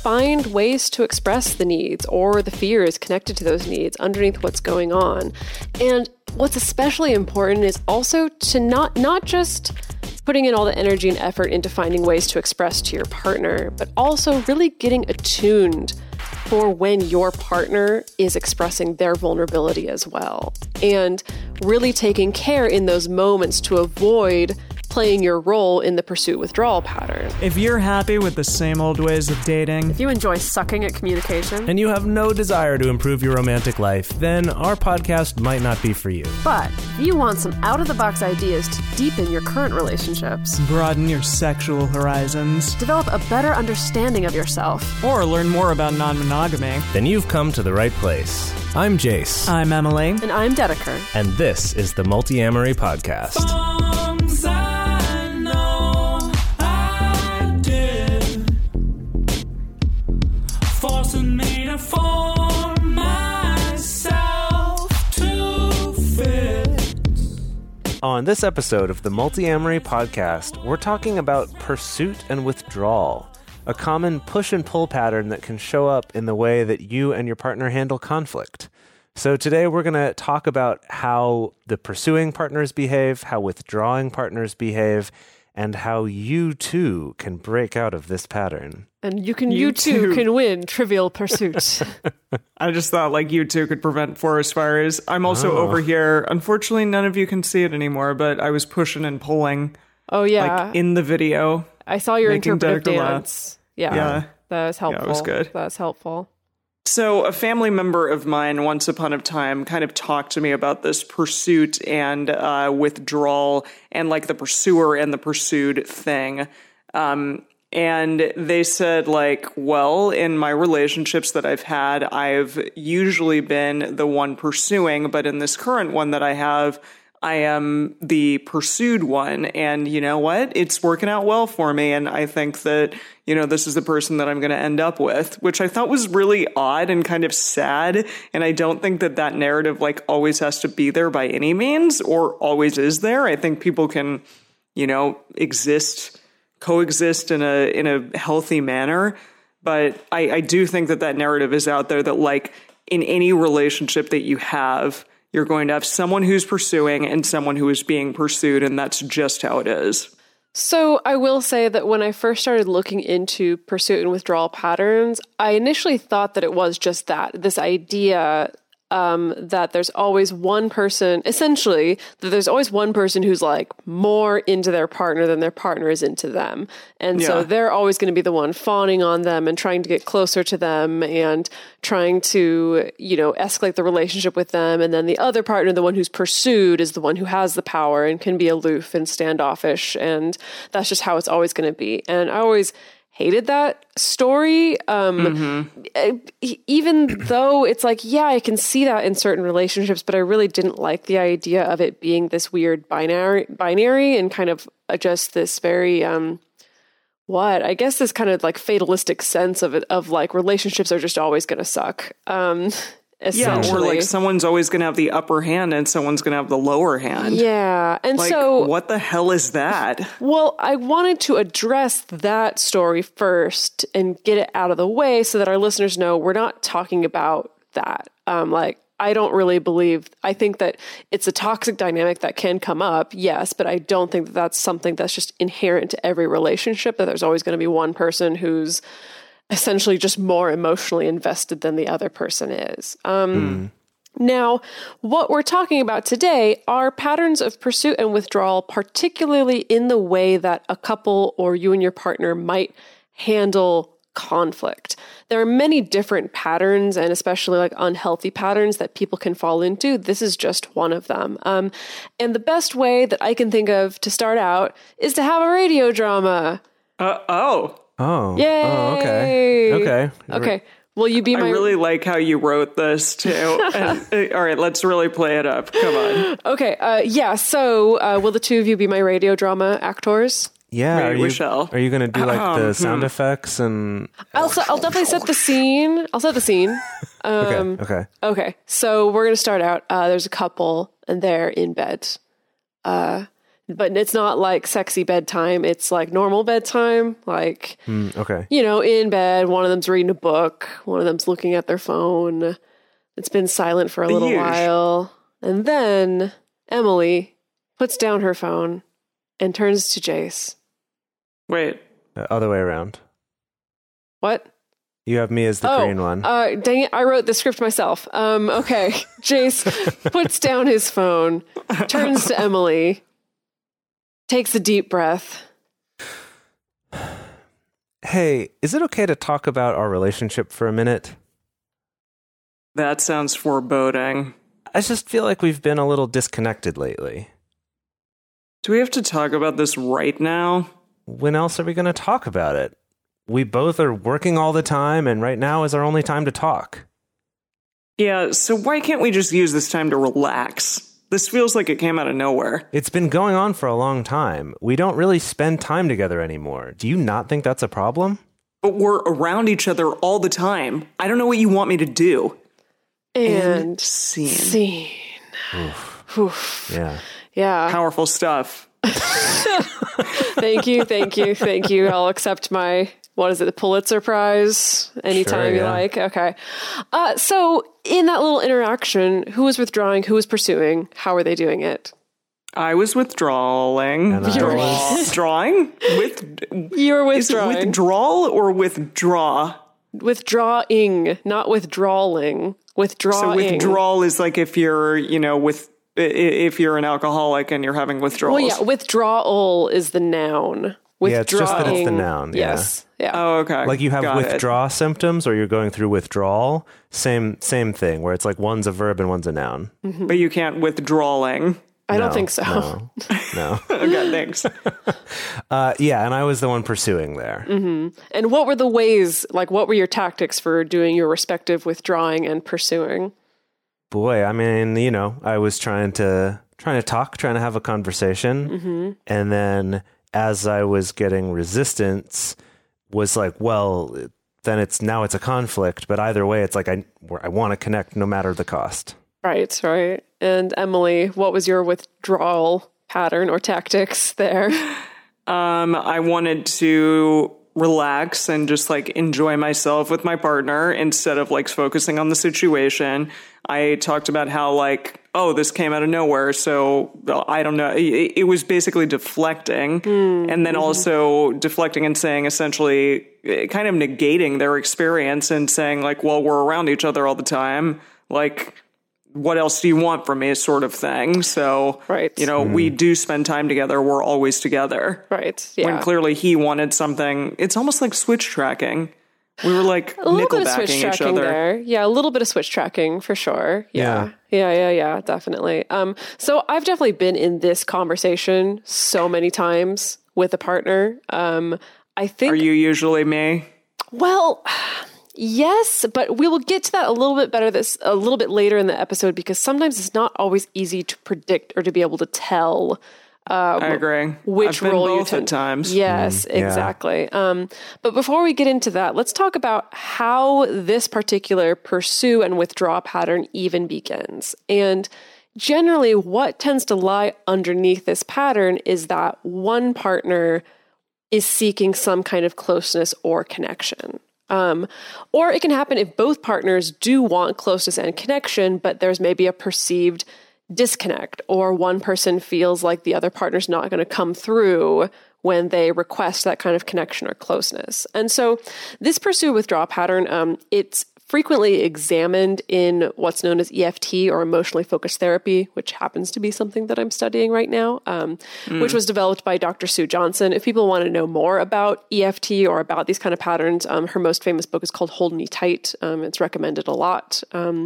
find ways to express the needs or the fears connected to those needs underneath what's going on. And what's especially important is also to not just putting in all the energy and effort into finding ways to express to your partner, but also really getting attuned for when your partner is expressing their vulnerability as well. And really taking care in those moments to avoid playing your role in the pursuit withdrawal pattern. If you're happy with the same old ways of dating, if you enjoy sucking at communication, and you have no desire to improve your romantic life, then our podcast might not be for you. But if you want some out-of-the-box ideas to deepen your current relationships, broaden your sexual horizons, develop a better understanding of yourself, or learn more about non-monogamy, then you've come to the right place. I'm Jace. I'm Emily. And I'm Dedeker. And this is the Multi-Amory Podcast. On this episode of the Multi-Amory Podcast, we're talking about pursuit and withdrawal, a common push and pull pattern that can show up in the way that you and your partner handle conflict. So today we're going to talk about how the pursuing partners behave, how withdrawing partners behave, and how you too can break out of this pattern. And you too can win Trivial Pursuit. I just thought like you two could prevent forest fires. I'm also over here. Unfortunately, none of you can see it anymore, but I was pushing and pulling. Oh, yeah. Like in the video. I saw your interpretive dance. Yeah. That was helpful. Yeah, it was good. That was helpful. So a family member of mine once upon a time kind of talked to me about this pursuit and withdrawal and like the pursuer and the pursued thing. And they said like, well, in my relationships that I've had, I've usually been the one pursuing, but in this current one that I have, I am the pursued one. And you know what? It's working out well for me. And I think that, you know, this is the person that I'm going to end up with, which I thought was really odd and kind of sad. And I don't think that that narrative like always has to be there by any means or always is there. I think people can, you know, coexist in a healthy manner. But I do think that that narrative is out there that like in any relationship that you have, you're going to have someone who's pursuing and someone who is being pursued, and that's just how it is. So I will say that when I first started looking into pursuit and withdrawal patterns, I initially thought that it was just that, this idea that there's always one person, essentially, that there's always one person who's like more into their partner than their partner is into them. And so they're always going to be the one fawning on them and trying to get closer to them and trying to, you know, escalate the relationship with them. And then the other partner, the one who's pursued, is the one who has the power and can be aloof and standoffish. And that's just how it's always going to be. And I always hated that story. Even though it's like, yeah, I can see that in certain relationships, but I really didn't like the idea of it being this weird binary and kind of just this very, I guess this kind of like fatalistic sense of it, of like relationships are just always going to suck. Yeah, or like someone's always going to have the upper hand and someone's going to have the lower hand. Yeah. And like, so what the hell is that? Well, I wanted to address that story first and get it out of the way so that our listeners know we're not talking about that. I don't really believe, I think that it's a toxic dynamic that can come up, yes, but I don't think that that's something that's just inherent to every relationship, that there's always going to be one person who's essentially just more emotionally invested than the other person is. Now, what we're talking about today are patterns of pursuit and withdrawal, particularly in the way that a couple or you and your partner might handle conflict. There are many different patterns, and especially like unhealthy patterns that people can fall into. This is just one of them. And the best way that I can think of to start out is to have a radio drama. Oh. Yay! Oh, okay. Will you be my... I really like how you wrote this, too. All right, let's really play it up. Come on. Okay, so will the two of you be my radio drama actors? Yeah, we shall. Are you going to do like the sound effects and... I'll definitely set the scene. I'll set the scene. Okay, so we're going to start out. There's a couple, and they're in bed. but it's not like sexy bedtime. It's like normal bedtime. Like, Okay. In bed, one of them's reading a book, one of them's looking at their phone. It's been silent for a little while. And then Emily puts down her phone and turns to Jace. Wait. Other way around. What? You have me as the green one. Dang it, I wrote the script myself. Okay. Jace puts down his phone, turns to Emily, takes a deep breath. Hey, is it okay to talk about our relationship for a minute? That sounds foreboding. I just feel like we've been a little disconnected lately. Do we have to talk about this right now? When else are we going to talk about it? We both are working all the time, and right now is our only time to talk. Yeah, so why can't we just use this time to relax? This feels like it came out of nowhere. It's been going on for a long time. We don't really spend time together anymore. Do you not think that's a problem? But we're around each other all the time. I don't know what you want me to do. And scene. Oof. Yeah. Powerful stuff. Thank you. I'll accept my, the Pulitzer Prize anytime you like. Okay. So in that little interaction, who was withdrawing, who was pursuing, how were they doing it? I was withdrawing. And I was drawing? You were withdrawing. Is it withdrawal or withdraw? Withdrawing, not withdrawing. Withdrawing. So withdrawal is like if you're, if you're an alcoholic and you're having withdrawals. Well, yeah, withdrawal is the noun. Yeah, it's just that it's the noun. Yes. Yeah. Oh, okay. Like you have withdraw symptoms or you're going through withdrawal. Same thing, where it's like one's a verb and one's a noun. Mm-hmm. But you can't withdrawing. I don't think so. No. Okay, thanks. Yeah, and I was the one pursuing there. Mm-hmm. And what were the ways, what were your tactics for doing your respective withdrawing and pursuing? Boy, I mean, I was trying to talk, trying to have a conversation. Mm-hmm. And then as I was getting resistance, was like, well, then it's a conflict. But either way, it's like I want to connect no matter the cost. Right. And Emily, what was your withdrawal pattern or tactics there? I wanted to relax and just enjoy myself with my partner instead of focusing on the situation. I talked about how this came out of nowhere. So I don't know. It was basically deflecting and then also deflecting and saying essentially kind of negating their experience and saying well, we're around each other all the time. What else do you want from me sort of thing? So, right. We do spend time together. We're always together. Right. Yeah. When clearly he wanted something, it's almost like switch tracking. We were nickelbacking each other. There. Yeah, a little bit of switch tracking for sure. Yeah, definitely. So I've definitely been in this conversation so many times with a partner. I think. Are you usually me? Well, yes, but we will get to that a little bit later in the episode because sometimes it's not always easy to predict or to be able to tell. I agree. Which I've been role both you tend at times. Yes, exactly. But before we get into that, let's talk about how this particular pursue and withdraw pattern even begins. And generally, what tends to lie underneath this pattern is that one partner is seeking some kind of closeness or connection. Or it can happen if both partners do want closeness and connection, but there's maybe a perceived disconnect, or one person feels like the other partner's not going to come through when they request that kind of connection or closeness. And so this pursue withdraw pattern, it's frequently examined in what's known as EFT or emotionally focused therapy, which happens to be something that I'm studying right now, which was developed by Dr. Sue Johnson. If people want to know more about EFT or about these kind of patterns, her most famous book is called Hold Me Tight. It's recommended a lot.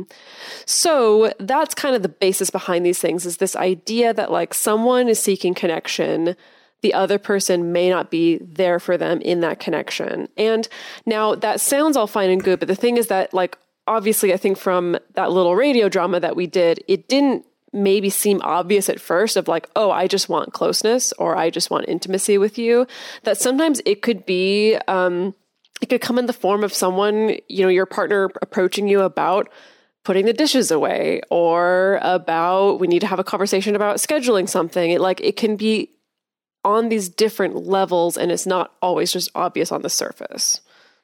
So that's kind of the basis behind these things, is this idea that someone is seeking connection, the other person may not be there for them in that connection. And now that sounds all fine and good, but the thing is that obviously I think from that little radio drama that we did, it didn't maybe seem obvious at first of oh, I just want closeness or I just want intimacy with you. That sometimes it could be, it could come in the form of someone, your partner approaching you about putting the dishes away, or about we need to have a conversation about scheduling something. It can be on these different levels, and it's not always just obvious on the surface.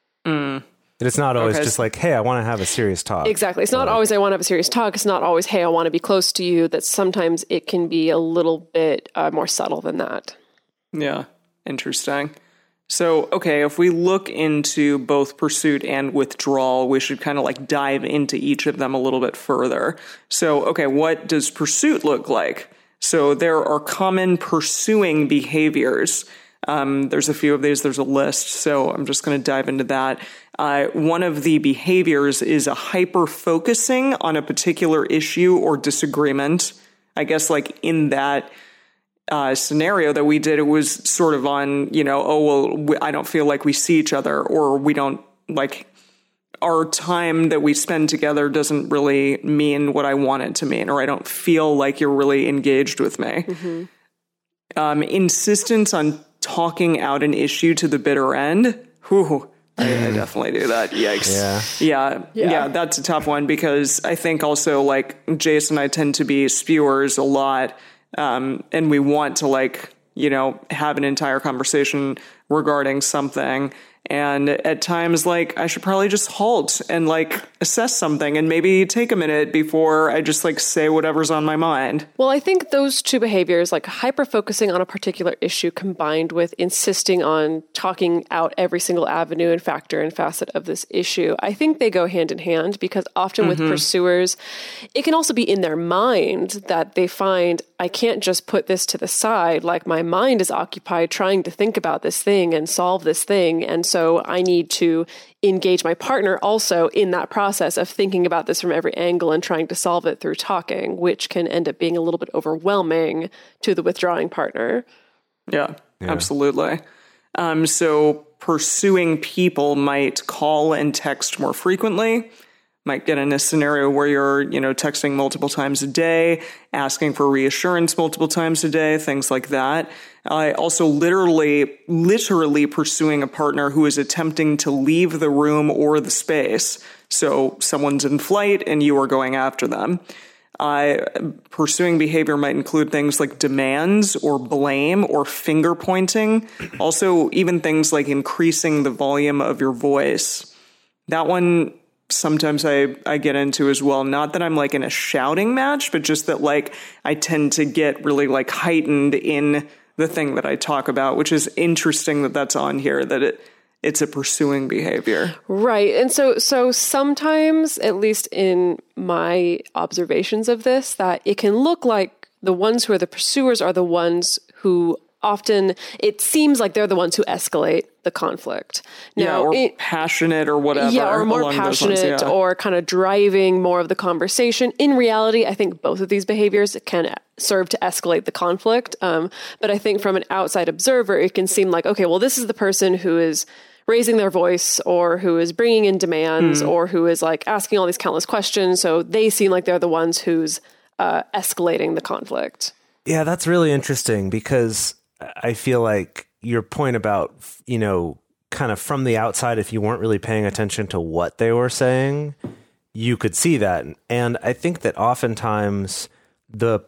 It's not always just like, hey, I want to have a serious talk. Exactly. It's not always I want to have a serious talk. It's not always, hey, I want to be close to you. That sometimes it can be a little bit more subtle than that. Yeah. Interesting. So, okay, if we look into both pursuit and withdrawal, we should kind of like dive into each of them a little bit further. So, okay, what does pursuit look like? So there are common pursuing behaviors. There's a few of these. There's a list. So I'm just going to dive into that. One of the behaviors is a hyper-focusing on a particular issue or disagreement. I guess like in that scenario that we did, it was sort of on, I don't feel like we see each other, or we don't like our time that we spend together doesn't really mean what I want it to mean, or I don't feel like you're really engaged with me. Mm-hmm. Insistence on talking out an issue to the bitter end. Whew, I definitely do that. Yikes. Yeah, that's a tough one, because I think also like Jace and I tend to be spewers a lot. And we want to have an entire conversation regarding something. And at times, I should probably just halt and assess something and maybe take a minute before I just say whatever's on my mind. Well, I think those two behaviors, hyper-focusing on a particular issue combined with insisting on talking out every single avenue and factor and facet of this issue, I think they go hand in hand, because often with pursuers, it can also be in their mind that they find, I can't just put this to the side. My mind is occupied trying to think about this thing and solve this thing. And so I need to engage my partner also in that process of thinking about this from every angle and trying to solve it through talking, which can end up being a little bit overwhelming to the withdrawing partner. Yeah. Absolutely. So pursuing people might call and text more frequently. Might get in a scenario where you're, texting multiple times a day, asking for reassurance multiple times a day, things like that. Also literally pursuing a partner who is attempting to leave the room or the space. So someone's in flight and you are going after them. Pursuing behavior might include things like demands or blame or finger pointing. Also, even things like increasing the volume of your voice. That one sometimes I get into as well. Not that I'm in a shouting match, but just that I tend to get really heightened in the thing that I talk about, which is interesting that that's on here, that it's a pursuing behavior. Right. And so sometimes, at least in my observations of this, that it can look like the ones who are the pursuers are the ones who often it seems like they're the ones who escalate the conflict. Now, or passionate or whatever. Yeah, or more passionate or kind of driving more of the conversation. In reality, I think both of these behaviors can serve to escalate the conflict. But I think from an outside observer, it can seem like, okay, well, this is the person who is raising their voice or who is bringing in demands or who is asking all these countless questions. So they seem like they're the ones who's escalating the conflict. Yeah, that's really interesting, because I feel like your point about, kind of from the outside, if you weren't really paying attention to what they were saying, you could see that. And I think that oftentimes the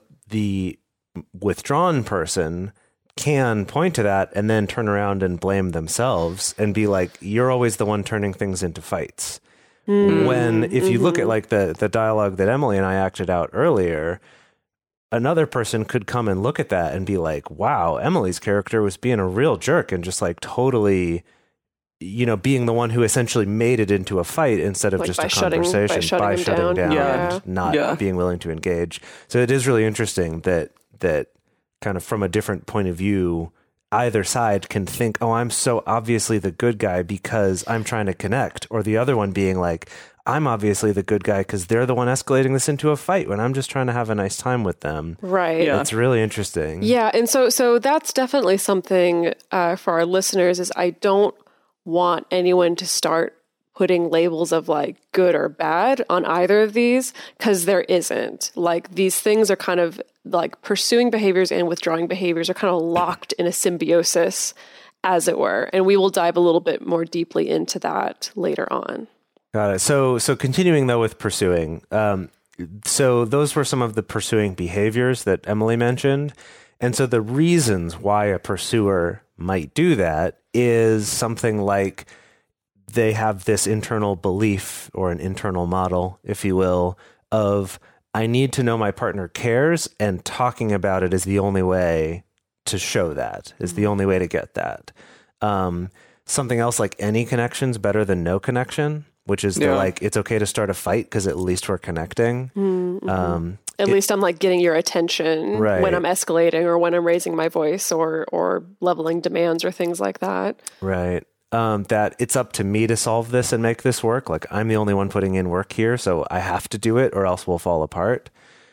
withdrawn person can point to that and then turn around and blame themselves and be like, you're always the one turning things into fights. When if you look at the dialogue that Emily and I acted out earlier, another person could come and look at that and be like, wow, Emily's character was being a real jerk and just totally, being the one who essentially made it into a fight instead of just a conversation by shutting down and not being willing to engage. So it is really interesting that kind of from a different point of view, either side can think, oh, I'm so obviously the good guy because I'm trying to connect, or the other one being like, I'm obviously the good guy because they're the one escalating this into a fight when I'm just trying to have a nice time with them. Right. Yeah. It's really interesting. Yeah. And so that's definitely something for our listeners is I don't want anyone to start putting labels of good or bad on either of these, because there isn't. These things are kind of pursuing behaviors and withdrawing behaviors are kind of locked in a symbiosis, as it were. And we will dive a little bit more deeply into that later on. Got it. So continuing though with pursuing, so those were some of the pursuing behaviors that Emily mentioned. And so the reasons why a pursuer might do that is something like they have this internal belief or an internal model, if you will, of I need to know my partner cares, and talking about it is the only way to show that, is the only way to get that. Something else like any connection's better than no connection, which is they're like, it's okay to start a fight because at least we're connecting. At least I'm like getting your attention Right. when I'm escalating or when I'm raising my voice or leveling demands or things like that. Right. That it's up to me to solve this and make this work. Like I'm the only one putting in work here, so I have to do it or else we'll fall apart.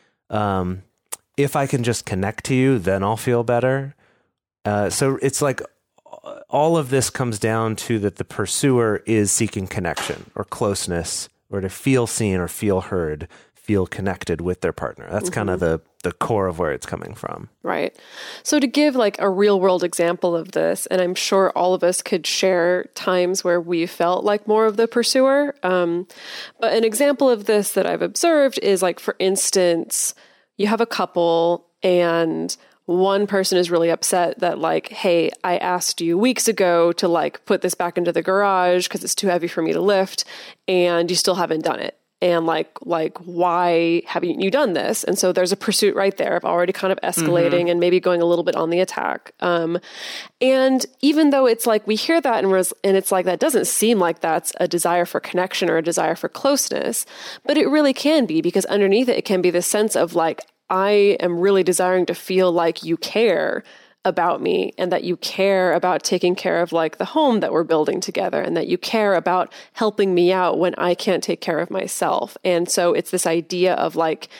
If I can just connect to you, then I'll feel better. So it's like all of this comes down to that the pursuer is seeking connection or closeness or to feel seen or feel heard, feel connected with their partner. That's kind of the core of where it's coming from. Right. So to give like a real world example of this, and I'm sure all of us could share times where we felt like more of the pursuer. But an example of this that I've observed is like, for instance, you have a couple and one person is really upset that like, hey, I asked you weeks ago to like put this back into the garage because it's too heavy for me to lift and you still haven't done it. And like, why haven't you done this? And so there's a pursuit right there of already kind of escalating and maybe going a little bit on the attack. And even though it's like, we hear that and it's like, that doesn't seem like that's a desire for connection or a desire for closeness, but it really can be, because underneath it can be this sense of like, I am really desiring to feel like you care about me and that you care about taking care of like the home that we're building together and that you care about helping me out when I can't take care of myself. And so it's this idea of like,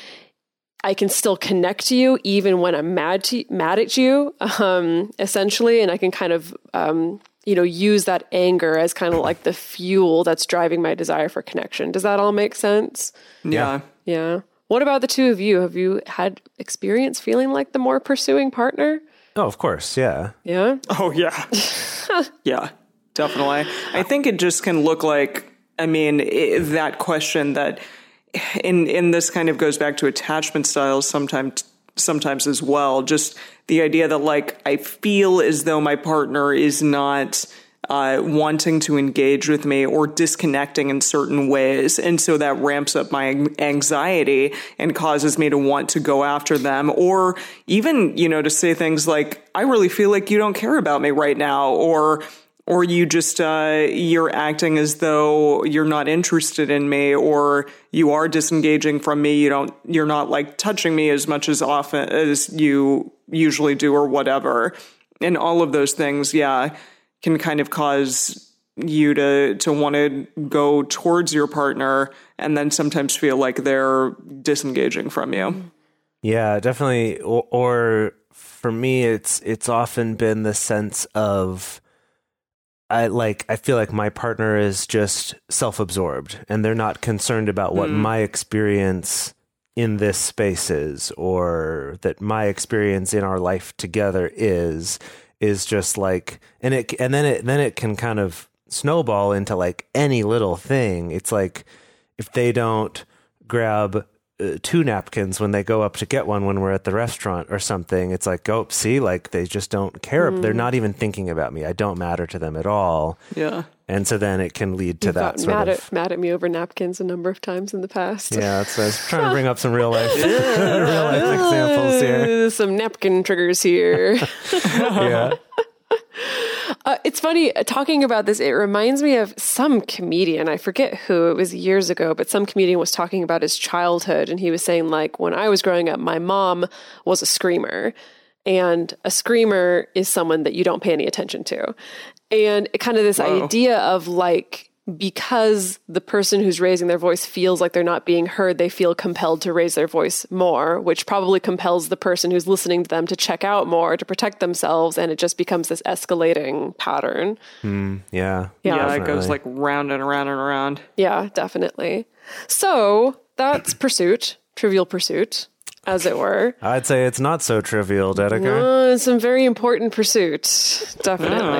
I can still connect to you even when I'm mad at you, essentially. And I can kind of, use that anger as kind of like the fuel that's driving my desire for connection. Does that all make sense? Yeah. Yeah. What about the two of you? Have you had experience feeling like the more pursuing partner? Oh, of course. Yeah. Yeah. Oh, yeah. Yeah, definitely. I think it just can look like, that question that in this kind of goes back to attachment styles sometimes as well. Just the idea that like, I feel as though my partner is not wanting to engage with me or disconnecting in certain ways. And so that ramps up my anxiety and causes me to want to go after them, or even, to say things like, I really feel like you don't care about me right now, or you just, you're acting as though you're not interested in me, or you are disengaging from me. You're not like touching me as much as often as you usually do or whatever. And all of those things, can kind of cause you to want to go towards your partner and then sometimes feel like they're disengaging from you. Yeah, definitely. Or for me, it's often been the sense of, I feel like my partner is just self-absorbed and they're not concerned about what my experience in this space is, or that my experience in our life together is just like, and then it can kind of snowball into like any little thing. It's like if they don't grab 2 napkins when they go up to get one when we're at the restaurant or something, it's like, oh, see, like they just don't care. They're not even thinking about me. I don't matter to them at all. Yeah. And so then it can lead to that sort of... mad at me over napkins a number of times in the past. Yeah, that's, I was trying to bring up some real life examples here. Some napkin triggers here. Yeah. It's funny, talking about this, it reminds me of some comedian. I forget who, it was years ago, but some comedian was talking about his childhood. And he was saying, like, when I was growing up, my mom was a screamer. And a screamer is someone that you don't pay any attention to. And kind of this idea of like, because the person who's raising their voice feels like they're not being heard, they feel compelled to raise their voice more, which probably compels the person who's listening to them to check out more, to protect themselves. And it just becomes this escalating pattern. Yeah. Yeah, it goes like round and around and around. Yeah, definitely. So that's pursuit, trivial pursuit, as it were. I'd say it's not so trivial, Dedeker. Some very important pursuit, definitely.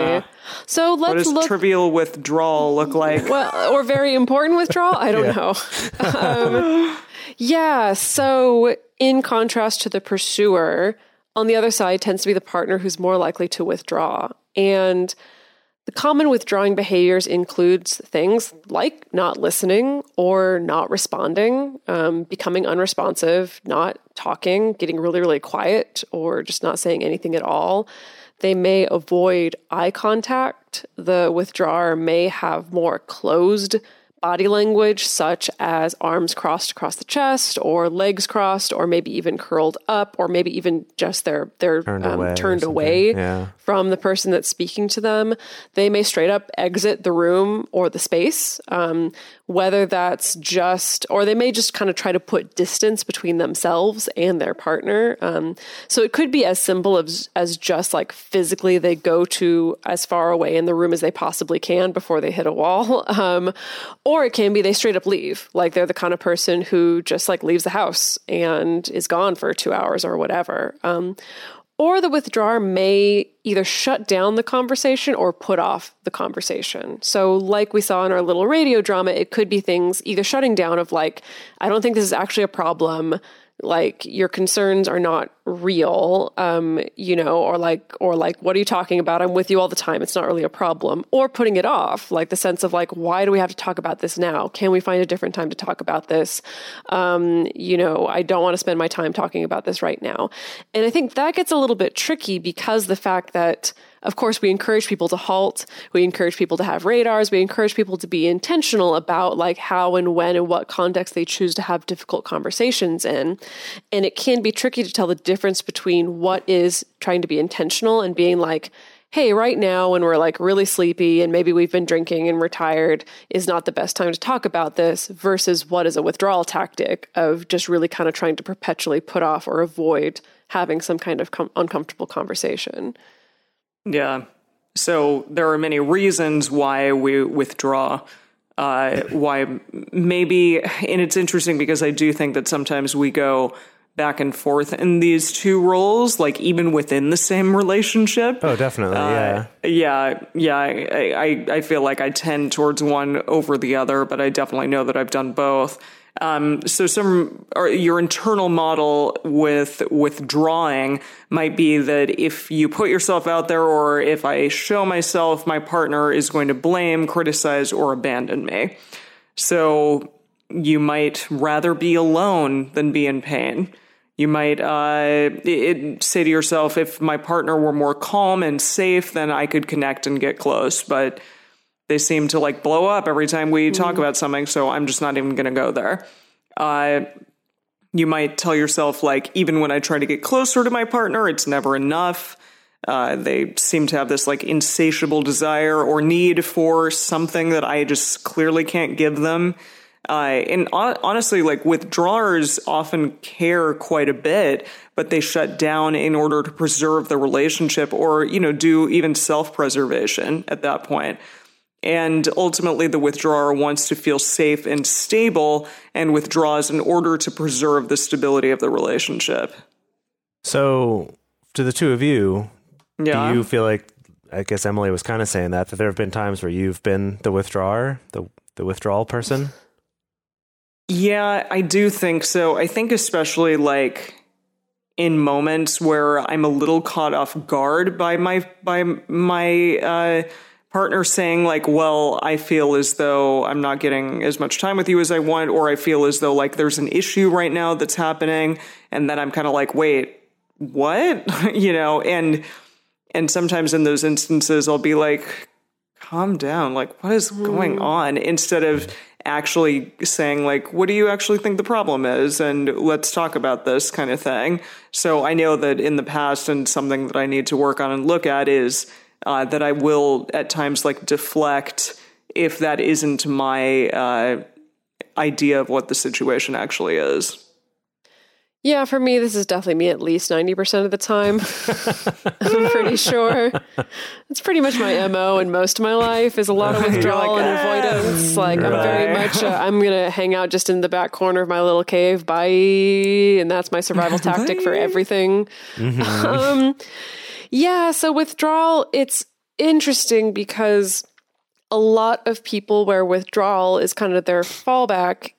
So what let's does look. trivial withdrawal look like? Well, or very important withdrawal? I don't know. Yeah. So in contrast to the pursuer, on the other side tends to be the partner who's more likely to withdraw. And the common withdrawing behaviors includes things like not listening or not responding, becoming unresponsive, not talking, getting really, really quiet, or just not saying anything at all. They may avoid eye contact. The withdrawer may have more closed body language, such as arms crossed across the chest, or legs crossed, or maybe even curled up, or maybe even just they're turned away from the person that's speaking to them. They may straight up exit the room or the space, whether that's just, or they may just kind of try to put distance between themselves and their partner. So it could be as simple as just like physically they go to as far away in the room as they possibly can before they hit a wall. Or it can be they straight up leave. Like they're the kind of person who just like leaves the house and is gone for 2 hours or whatever. Or the withdrawer may either shut down the conversation or put off the conversation. So like we saw in our little radio drama, it could be things either shutting down of like, I don't think this is actually a problem. Like your concerns are not real, or like, what are you talking about? I'm with you all the time. It's not really a problem. Or putting it off, like the sense of like, why do we have to talk about this now? Can we find a different time to talk about this? I don't want to spend my time talking about this right now. And I think that gets a little bit tricky because the fact that, of course, we encourage people to halt. We encourage people to have radars. We encourage people to be intentional about like how and when and what context they choose to have difficult conversations in. And it can be tricky to tell the difference between what is trying to be intentional and being like, hey, right now when we're like really sleepy and maybe we've been drinking and we're tired is not the best time to talk about this versus what is a withdrawal tactic of just really kind of trying to perpetually put off or avoid having some kind of uncomfortable conversation. Yeah. So there are many reasons why we withdraw. Why maybe, and it's interesting because I do think that sometimes we go back and forth in these two roles, like even within the same relationship. Oh, definitely. I feel like I tend towards one over the other, but I definitely know that I've done both. Your internal model with withdrawing might be that if you put yourself out there or if I show myself, my partner is going to blame, criticize, or abandon me. So you might rather be alone than be in pain. You might say to yourself, if my partner were more calm and safe, then I could connect and get close. But they seem to like blow up every time we talk about something, so I'm just not even going to go there. You might tell yourself, like, even when I try to get closer to my partner, it's never enough. They seem to have this like insatiable desire or need for something that I just clearly can't give them. And honestly, like withdrawers often care quite a bit, but they shut down in order to preserve the relationship or, do even self-preservation at that point. And ultimately, the withdrawer wants to feel safe and stable and withdraws in order to preserve the stability of the relationship. So, to the two of you, do you feel like, I guess Emily was kind of saying that there have been times where you've been the withdrawer, the withdrawal person? Yeah, I do think so. I think especially like in moments where I'm a little caught off guard by my partner saying like, well, I feel as though I'm not getting as much time with you as I want, or I feel as though like there's an issue right now that's happening. And then I'm kind of like, wait, what? And sometimes in those instances, I'll be like, calm down. Like, what is going on? Instead of actually saying like, what do you actually think the problem is? And let's talk about this kind of thing. So I know that in the past, and something that I need to work on and look at is that I will at times like deflect if that isn't my idea of what the situation actually is. Yeah, for me, this is definitely me at least 90% of the time. I'm pretty sure. It's pretty much my MO in most of my life is a lot of withdrawal and avoidance. Like I'm very much, I'm going to hang out just in the back corner of my little cave. Bye. And that's my survival tactic for everything. Mm-hmm. So withdrawal, it's interesting because a lot of people where withdrawal is kind of their fallback,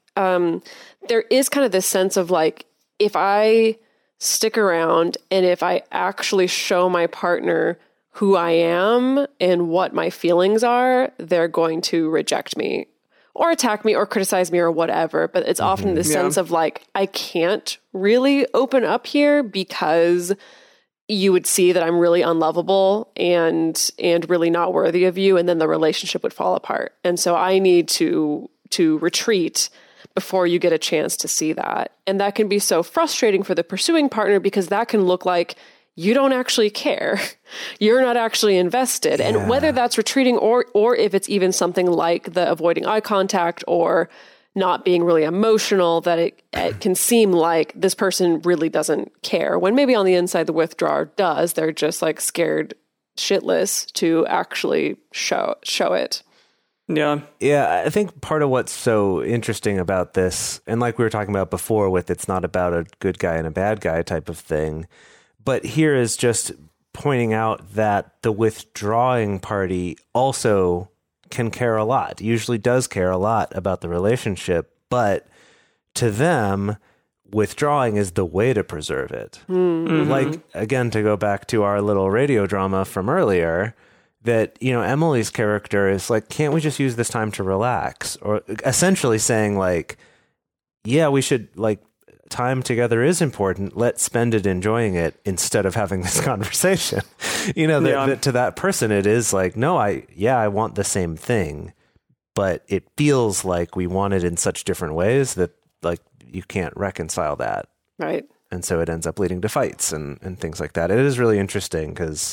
there is kind of this sense of like, if I stick around and if I actually show my partner who I am and what my feelings are, they're going to reject me or attack me or criticize me or whatever. But it's often this sense of like, I can't really open up here because you would see that I'm really unlovable and really not worthy of you. And then the relationship would fall apart. And so I need to retreat before you get a chance to see that. And that can be so frustrating for the pursuing partner because that can look like you don't actually care. You're not actually invested. And whether that's retreating or if it's even something like the avoiding eye contact or not being really emotional, that it can seem like this person really doesn't care. When maybe on the inside the withdrawer does. They're just like scared shitless to actually show it. Yeah. Yeah, I think part of what's so interesting about this, and like we were talking about before with it's not about a good guy and a bad guy type of thing, but here is just pointing out that the withdrawing party also can care a lot, usually does care a lot about the relationship, but to them, withdrawing is the way to preserve it. Mm-hmm. Like, again, to go back to our little radio drama from earlier, that, you know, Emily's character is like, can't we just use this time to relax? Or essentially saying like, yeah, we should, like, time together is important. Let's spend it enjoying it instead of having this conversation. You know, that to that person, it is like, no, I want the same thing, but it feels like we want it in such different ways that like you can't reconcile that. Right. And so it ends up leading to fights and things like that. It is really interesting because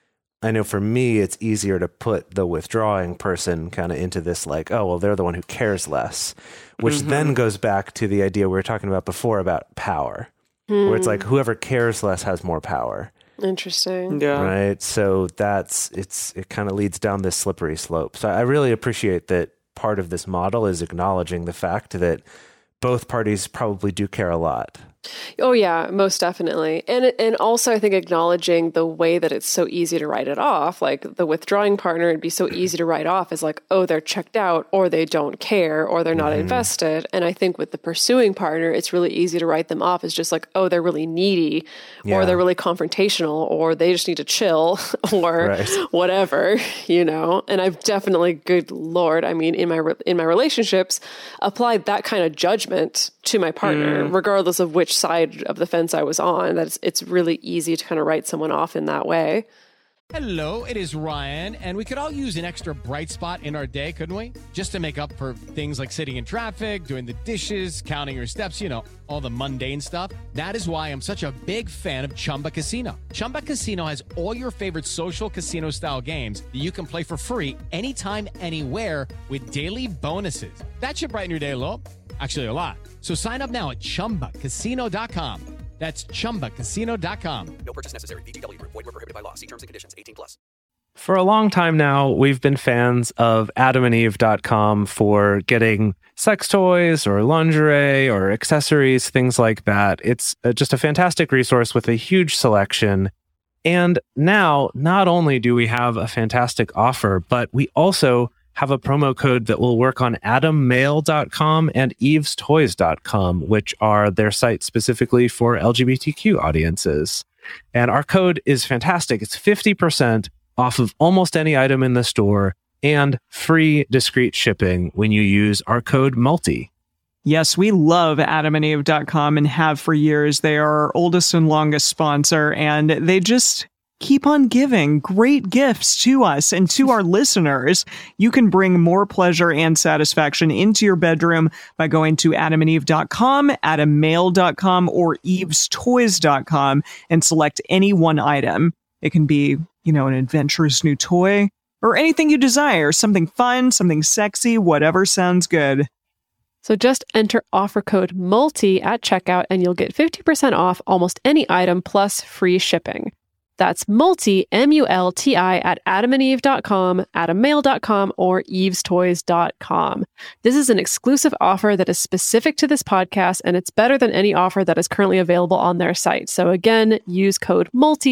I know for me, it's easier to put the withdrawing person kind of into this like, oh, well, they're the one who cares less, which then goes back to the idea we were talking about before about power, where it's like whoever cares less has more power. Interesting. Yeah. Right. So it kind of leads down this slippery slope. So I really appreciate that part of this model is acknowledging the fact that both parties probably do care a lot. Oh yeah, most definitely. And also I think acknowledging the way that it's so easy to write it off, like the withdrawing partner, it'd be so easy to write off as like, oh, they're checked out or they don't care or they're not invested. And I think with the pursuing partner, it's really easy to write them off as just like, oh, they're really needy or they're really confrontational or they just need to chill or whatever, you know? And I've definitely, good Lord, I mean, in my relationships, applied that kind of judgment to my partner, regardless of which side of the fence I was on, that it's really easy to kind of write someone off in that way. Hello, it is Ryan, and we could all use an extra bright spot in our day, couldn't we? Just to make up for things like sitting in traffic, doing the dishes, counting your steps, you know, all the mundane stuff. That is why I'm such a big fan of Chumba Casino. Chumba Casino has all your favorite social casino-style games that you can play for free anytime, anywhere with daily bonuses. That should brighten your day a little. Actually, a lot. So sign up now at ChumbaCasino.com. That's ChumbaCasino.com. No purchase necessary. VGW Group. Void where prohibited by law. See terms and conditions. 18+. For a long time now, we've been fans of AdamandEve.com for getting sex toys or lingerie or accessories, things like that. It's just a fantastic resource with a huge selection. And now, not only do we have a fantastic offer, but we also have a promo code that will work on AdamMail.com and EvesToys.com, which are their sites specifically for LGBTQ audiences. And our code is fantastic. It's 50% off of almost any item in the store and free discreet shipping when you use our code MULTI. Yes, we love AdamandEve.com and have for years. They are our oldest and longest sponsor, and they just keep on giving great gifts to us and to our listeners. You can bring more pleasure and satisfaction into your bedroom by going to AdamandEve.com, AdamMail.com, or EvesToys.com and select any one item. It can be, you know, an adventurous new toy or anything you desire, something fun, something sexy, whatever sounds good. So just enter offer code MULTI at checkout and you'll get 50% off almost any item plus free shipping. That's MULTI, M-U-L-T-I, at AdamandEve.com, AdamMail.com, or EvesToys.com. This is an exclusive offer that is specific to this podcast, and it's better than any offer that is currently available on their site. So again, use code MULTI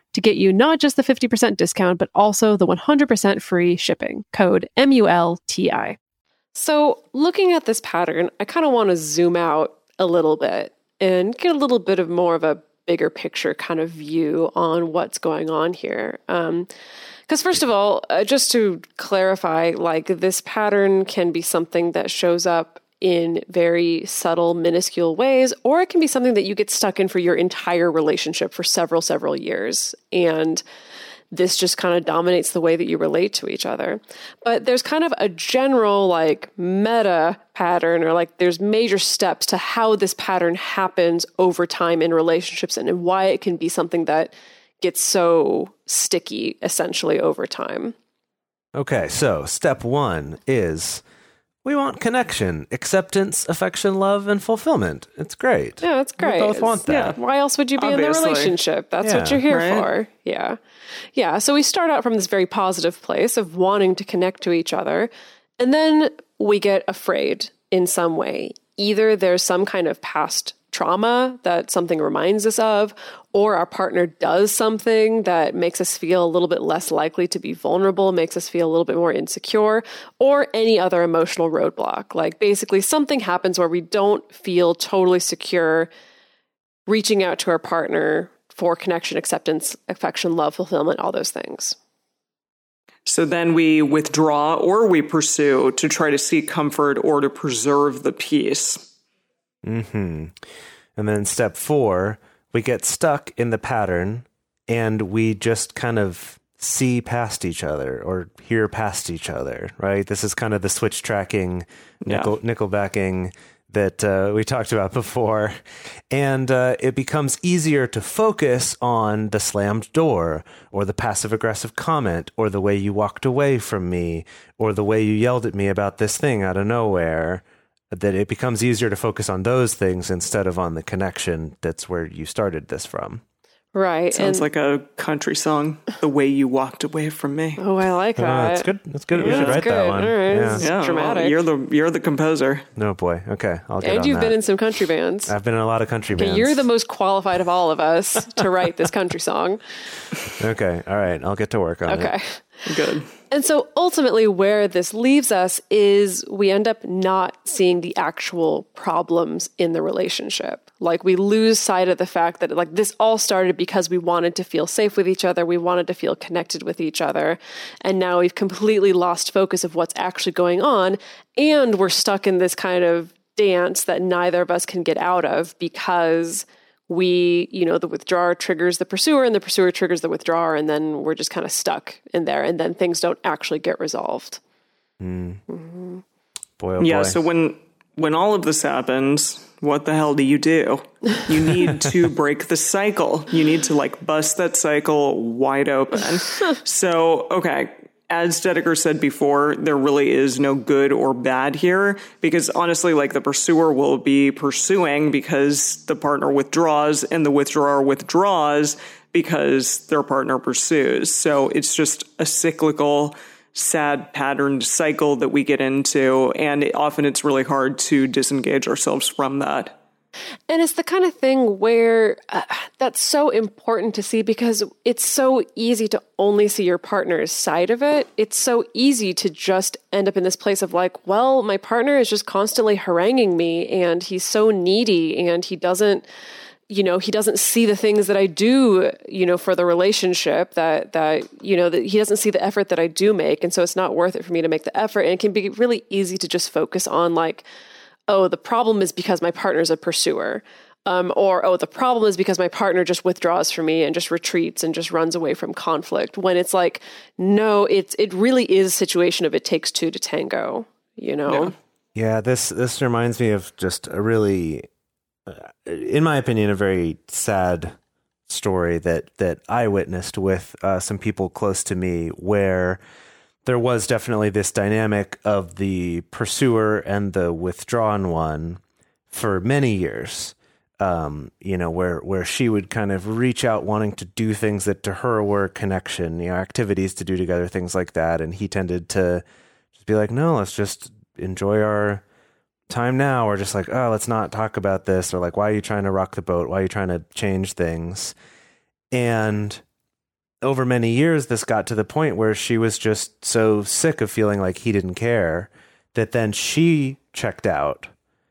to get you not just the 50% discount, but also the 100% free shipping. Code MULTI. So looking at this pattern, I kind of want to zoom out a little bit and get a little bit of more of a bigger picture kind of view on what's going on here. Because first of all, just to clarify, like this pattern can be something that shows up in very subtle, minuscule ways, or it can be something that you get stuck in for your entire relationship for several years. And this just kind of dominates the way that you relate to each other. But there's kind of a general like meta pattern, or like there's major steps to how this pattern happens over time in relationships and why it can be something that gets so sticky essentially over time. Okay, so step 1 is we want connection, acceptance, affection, love, and fulfillment. It's great. Yeah, it's great. We both want that. Yeah. Why else would you be in the Obviously. relationship? That's what you're here for. Yeah. Yeah. So we start out from this very positive place of wanting to connect to each other. And then we get afraid in some way. Either there's some kind of past trauma that something reminds us of, or our partner does something that makes us feel a little bit less likely to be vulnerable, makes us feel a little bit more insecure, or any other emotional roadblock. Like basically something happens where we don't feel totally secure reaching out to our partner for connection, acceptance, affection, love, fulfillment, all those things. So then we withdraw or we pursue to try to seek comfort or to preserve the peace. Mm-hmm. And then step 4, we get stuck in the pattern and we just kind of see past each other or hear past each other, right? This is kind of the switch tracking, nickelbacking that we talked about before. And it becomes easier to focus on the slammed door or the passive-aggressive comment or the way you walked away from me or the way you yelled at me about this thing out of nowhere. That it becomes easier to focus on those things instead of on the connection that's where you started this from. Right. Sounds like a country song, The Way You Walked Away From Me. Oh, I like that. That's good. That's good. We Yeah, should that's write that good. one. All right. Yeah. It's Yeah, dramatic. well, you're the composer. No, boy. Okay. I'll get And on you've that. been in some country bands. I've been in a lot of country bands. You're the most qualified of all of us to write this country song. Okay. All right. I'll get to work on it. Okay. Good. And so ultimately where this leaves us is we end up not seeing the actual problems in the relationship. Like we lose sight of the fact that like this all started because we wanted to feel safe with each other. We wanted to feel connected with each other. And now we've completely lost focus of what's actually going on. And we're stuck in this kind of dance that neither of us can get out of because we, the withdrawer triggers the pursuer and the pursuer triggers the withdrawer, and then we're just kind of stuck in there, and then things don't actually get resolved. Boy, oh Yeah, boy. so when all of this happens, what the hell do? You need to break the cycle. You need to like bust that cycle wide open. So, okay. As Dedeker said before, there really is no good or bad here because honestly, like the pursuer will be pursuing because the partner withdraws and the withdrawer withdraws because their partner pursues. So it's just a cyclical, sad patterned cycle that we get into. And often it's really hard to disengage ourselves from that. And it's the kind of thing where that's so important to see because it's so easy to only see your partner's side of it. It's so easy to just end up in this place of like, well, my partner is just constantly haranguing me and he's so needy and he doesn't see the things that I do, for the relationship that he doesn't see the effort that I do make. And so it's not worth it for me to make the effort. And it can be really easy to just focus on like, oh, the problem is because my partner's a pursuer. Or the problem is because my partner just withdraws from me and just retreats and just runs away from conflict. When it's like, no, it really is a situation of it takes two to tango, Yeah, this reminds me of just a really, in my opinion, a very sad story that I witnessed with some people close to me where there was definitely this dynamic of the pursuer and the withdrawn one for many years, where she would kind of reach out wanting to do things that to her were connection, activities to do together, things like that. And he tended to just be like, no, let's just enjoy our time now. Or just like, oh, let's not talk about this. Or like, why are you trying to rock the boat? Why are you trying to change things? And over many years, this got to the point where she was just so sick of feeling like he didn't care that then she checked out.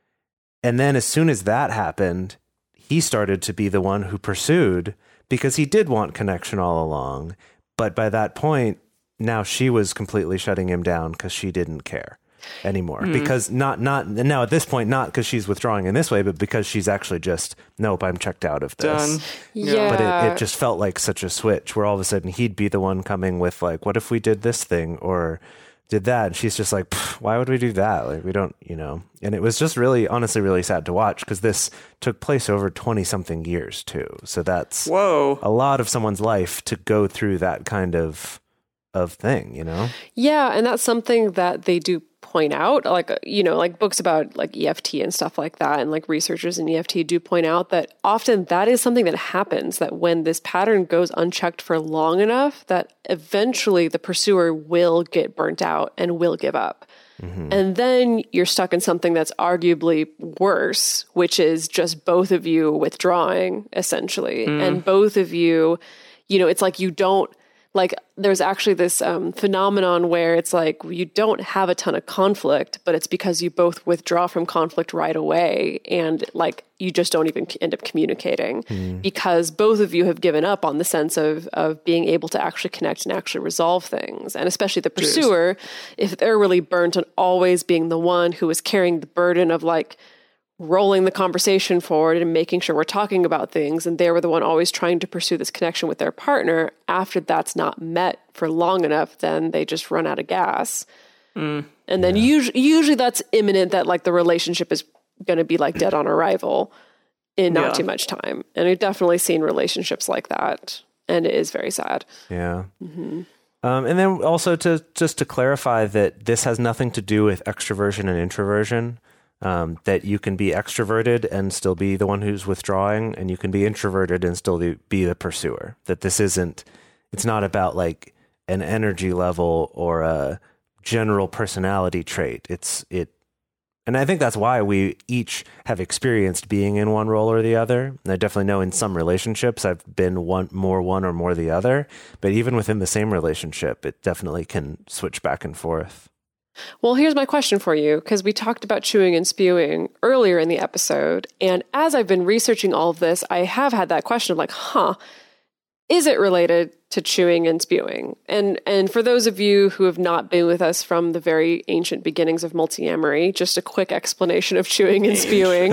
And then as soon as that happened, he started to be the one who pursued because he did want connection all along. But by that point, now she was completely shutting him down because she didn't care anymore. Because not now at this point, not because she's withdrawing in this way, but because she's actually just, nope, I'm checked out of this. Done. Yeah. But it just felt like such a switch where all of a sudden he'd be the one coming with like, what if we did this thing or did that? And she's just like, why would we do that? Like, we don't, and it was just really, honestly, really sad to watch because this took place over 20 something years too. So that's a lot of someone's life to go through that kind of thing, Yeah. And that's something that they do point out, like, like books about like EFT and stuff like that. And like researchers in EFT do point out that often that is something that happens, that when this pattern goes unchecked for long enough, that eventually the pursuer will get burnt out and will give up. And then you're stuck in something that's arguably worse, which is just both of you withdrawing essentially. And both of you, it's like you don't, like there's actually this phenomenon where it's like you don't have a ton of conflict, but it's because you both withdraw from conflict right away and like you just don't even end up communicating because both of you have given up on the sense of being able to actually connect and actually resolve things. And especially the pursuer, if they're really burnt on always being the one who is carrying the burden of like rolling the conversation forward and making sure we're talking about things, and they were the one always trying to pursue this connection with their partner, after that's not met for long enough, then they just run out of gas. And then usually that's imminent, that like the relationship is going to be like dead on arrival in not too much time. And I've definitely seen relationships like that, and it is very sad. Yeah. And then also to clarify that this has nothing to do with extroversion and introversion. That you can be extroverted and still be the one who's withdrawing, and you can be introverted and still be the pursuer. That this isn't, it's not about like an energy level or a general personality trait. And I think that's why we each have experienced being in one role or the other. And I definitely know in some relationships I've been one or more the other, but even within the same relationship, it definitely can switch back and forth. Well, here's my question for you, because we talked about chewing and spewing earlier in the episode. And as I've been researching all of this, I have had that question of like, is it related to chewing and spewing? And for those of you who have not been with us from the very ancient beginnings of multiamory, just a quick explanation of chewing and spewing.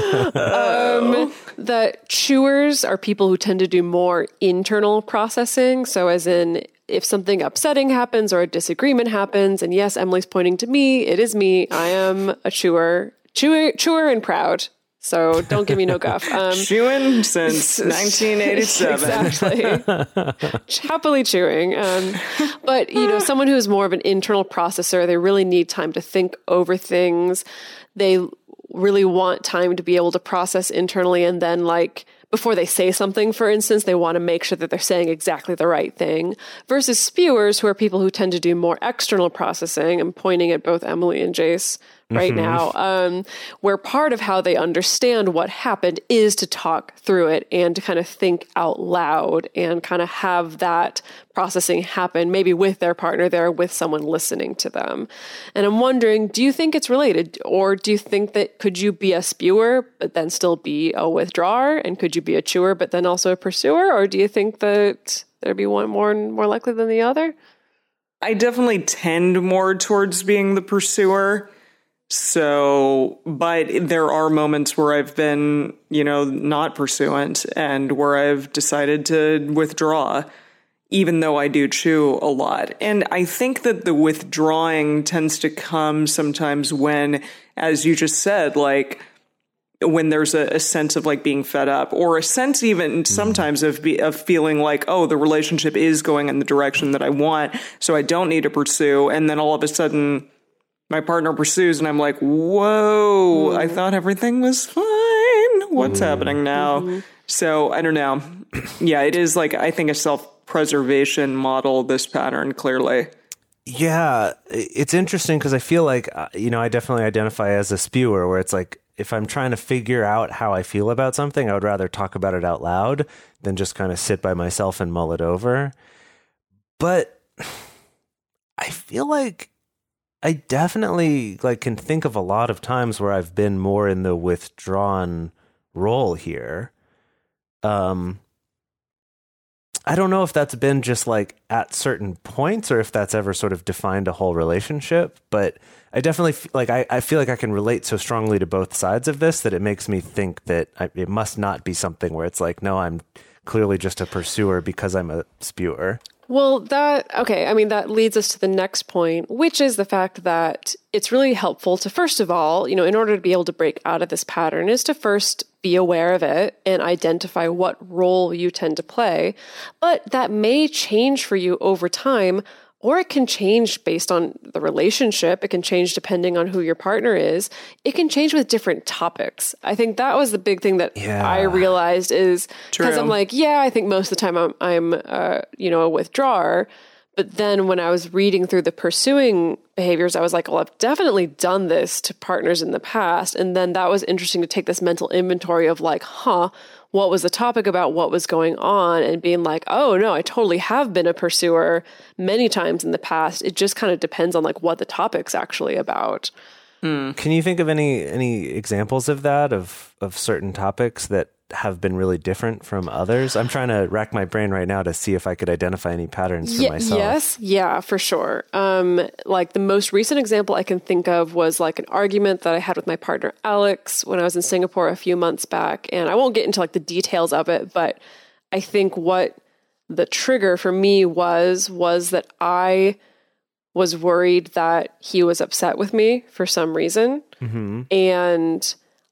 That chewers are people who tend to do more internal processing. So as in, if something upsetting happens or a disagreement happens, and yes, Emily's pointing to me, it is me. I am a chewer and proud. So don't give me no guff. Chewing since 1987. Exactly. Happily chewing. But, someone who's more of an internal processor, they really need time to think over things. They really want time to be able to process internally, and then like before they say something, for instance, they want to make sure that they're saying exactly the right thing, versus spewers, who are people who tend to do more external processing. I'm pointing at both Emily and Jace right now, where part of how they understand what happened is to talk through it and to kind of think out loud and kind of have that processing happen, maybe with their partner there, with someone listening to them. And I'm wondering, do you think it's related? Or do you think that could you be a spewer, but then still be a withdrawer? And could you be a chewer, but then also a pursuer? Or do you think that there'd be one more likely than the other? I definitely tend more towards being the pursuer. So, but there are moments where I've been, not pursuant and where I've decided to withdraw, even though I do chew a lot. And I think that the withdrawing tends to come sometimes when, as you just said, like when there's a sense of like being fed up, or a sense even sometimes of feeling like, oh, the relationship is going in the direction that I want, so I don't need to pursue. And then all of a sudden my partner pursues and I'm like, whoa, I thought everything was fine. What's happening now? So I don't know. Yeah, it is like, I think a self-preservation model, this pattern, clearly. Yeah, it's interesting because I feel like, I definitely identify as a spewer, where it's like, if I'm trying to figure out how I feel about something, I would rather talk about it out loud than just kind of sit by myself and mull it over. But I feel like I definitely like can think of a lot of times where I've been more in the withdrawn role here. I don't know if that's been just like at certain points or if that's ever sort of defined a whole relationship, but I definitely I feel like I can relate so strongly to both sides of this that it makes me think that it must not be something where it's like, no, I'm clearly just a pursuer because I'm a spewer. Well, that leads us to the next point, which is the fact that it's really helpful to, first of all, in order to be able to break out of this pattern, is to first be aware of it and identify what role you tend to play. But that may change for you over time, or it can change based on the relationship. It can change depending on who your partner is. It can change with different topics. I think that was the big thing that I realized is because I'm like, I think most of the time I'm a withdrawer. But then when I was reading through the pursuing behaviors, I was like, well, I've definitely done this to partners in the past. And then that was interesting to take this mental inventory of like, what was the topic about, what was going on, and being like, oh no, I totally have been a pursuer many times in the past. It just kind of depends on like what the topic's actually about. Can you think of any examples of that, of certain topics that have been really different from others? I'm trying to rack my brain right now to see if I could identify any patterns for myself. Yes. Yeah, for sure. Like the most recent example I can think of was like an argument that I had with my partner, Alex, when I was in Singapore a few months back. And I won't get into like the details of it, but I think what the trigger for me was that I was worried that he was upset with me for some reason. Mm-hmm. And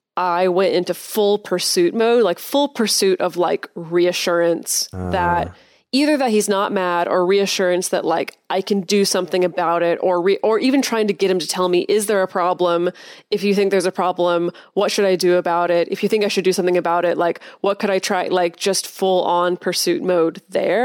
I went into full pursuit mode, like full pursuit of like reassurance that either that he's not mad, or reassurance that like I can do something about it, or even trying to get him to tell me, is there a problem? If you think there's a problem, what should I do about it? If you think I should do something about it, like what could I try? Like just full on pursuit mode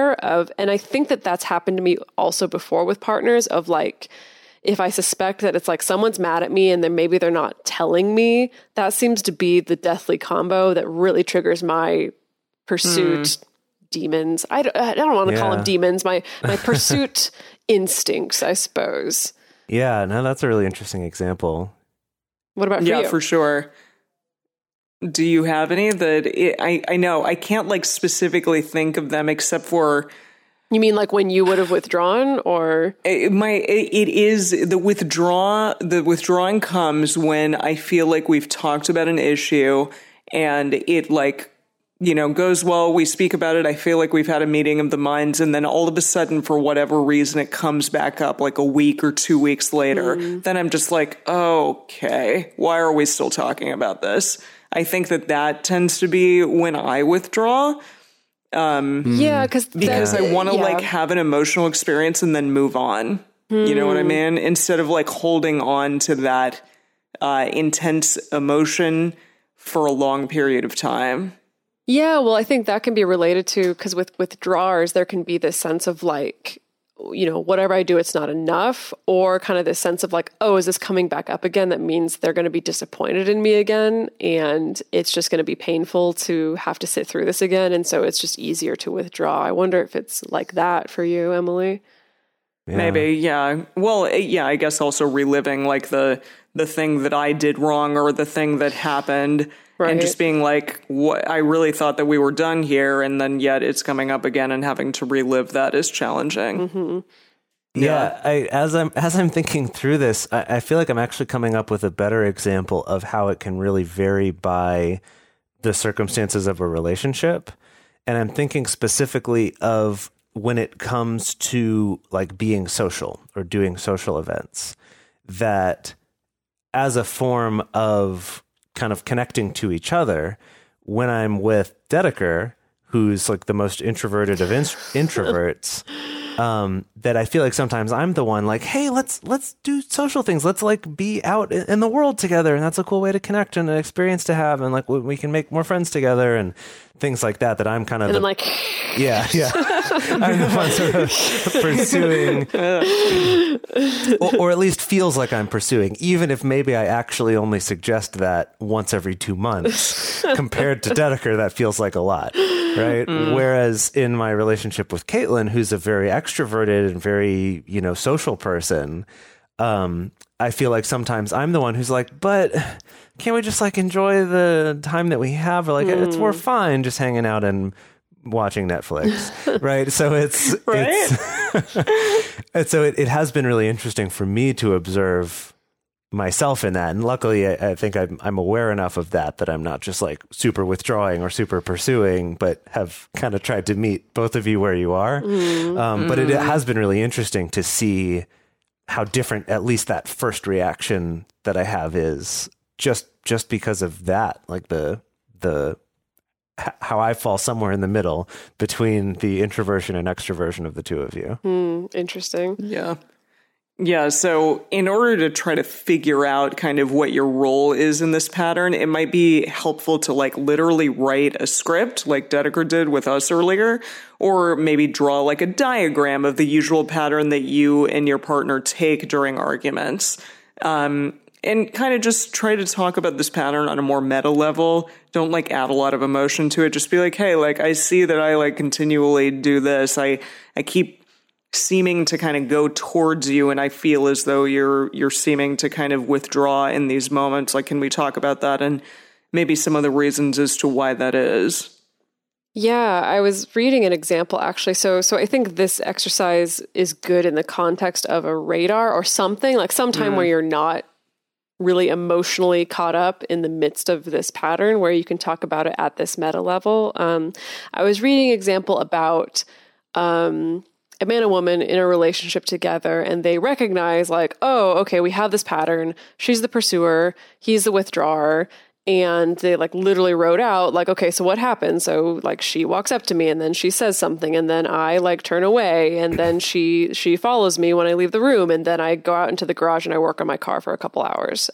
and I think that that's happened to me also before with partners of like, if I suspect that it's like someone's mad at me and then maybe they're not telling me, that seems to be the deathly combo that really triggers my pursuit demons. I don't want to call them demons, my pursuit instincts, I suppose. Yeah, no, that's a really interesting example. What about for you? Yeah, for sure. Do you have any that I know I can't like specifically think of them except for... You mean like when you would have withdrawn, or it is the withdrawing comes when I feel like we've talked about an issue and it like, goes well, we speak about it. I feel like we've had a meeting of the minds, and then all of a sudden, for whatever reason, it comes back up like a week or 2 weeks later. Then I'm just like, okay, why are we still talking about this? I think that tends to be when I withdraw. Because I want to like have an emotional experience and then move on. You know what I mean? Instead of like holding on to that intense emotion for a long period of time. Yeah, well, I think that can be related to, because with withdrawers, there can be this sense of like, whatever I do, it's not enough, or kind of this sense of like, oh, is this coming back up again? That means they're going to be disappointed in me again, and it's just going to be painful to have to sit through this again, and so it's just easier to withdraw. I wonder if it's like that for you, Emily. Yeah. Maybe, yeah. Well, yeah, I guess also reliving like the thing that I did wrong or the thing that happened. Right. And just being like, what, I really thought that we were done here, and then yet it's coming up again, and having to relive that is challenging. Mm-hmm. Yeah, as I'm thinking through this, I feel like I'm actually coming up with a better example of how it can really vary by the circumstances of a relationship. And I'm thinking specifically of when it comes to like being social or doing social events, that as a form of kind of connecting to each other, when I'm with Dedeker, who's like the most introverted of introverts, that I feel like sometimes I'm the one like, hey, let's do social things. Let's like be out in the world together. And that's a cool way to connect and an experience to have. And like we can make more friends together and things like that I'm kind of... And I'm like... Yeah. I'm the one sort of pursuing, or at least feels like I'm pursuing, even if maybe I actually only suggest that once every 2 months. Compared to Dedeker, that feels like a lot, right? Whereas in my relationship with Caitlin, who's a very extroverted and very, social person, I feel like sometimes I'm the one who's like, but can't we just enjoy the time that we have? Or we're fine just hanging out and watching Netflix, right? So it's and so it has been really interesting for me to observe myself in that, and luckily I think I'm aware enough of that I'm not just super withdrawing or super pursuing, but have kind of tried to meet both of you where you are. But it has been really interesting to see how different at least that first reaction that I have is just because of that, the how I fall somewhere in the middle between the introversion and extroversion of the two of you. Interesting. Yeah. Yeah, so in order to try to figure out kind of what your role is in this pattern, it might be helpful to literally write a script like Dedeker did with us earlier, or maybe draw a diagram of the usual pattern that you and your partner take during arguments. And kind of just try to talk about this pattern on a more meta level. Don't add a lot of emotion to it. Just be hey, I see that I continually do this. I keep seeming to kind of go towards you, and I feel as though you're seeming to kind of withdraw in these moments. Can we talk about that and maybe some of the reasons as to why that is? Yeah, I was reading an example actually. So I think this exercise is good in the context of a radar or something, sometime where you're not really emotionally caught up in the midst of this pattern, where you can talk about it at this meta level. I was reading an example about a man and woman in a relationship together, and they recognize oh, okay, we have this pattern. She's the pursuer, he's the withdrawer. And they literally wrote out okay, so what happens? So she walks up to me and then she says something, and then I turn away, and then she follows me when I leave the room, and then I go out into the garage and I work on my car for a couple hours.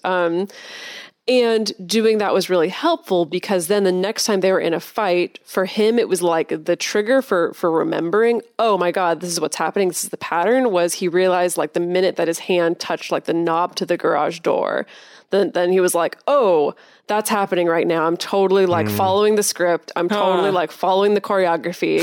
And doing that was really helpful, because then the next time they were in a fight, for him, it was the trigger for remembering, oh my God, this is what's happening. This is the pattern. Was he realized the minute that his hand touched the knob to the garage door, then he was oh, that's happening right now. I'm totally following the script. I'm totally following the choreography,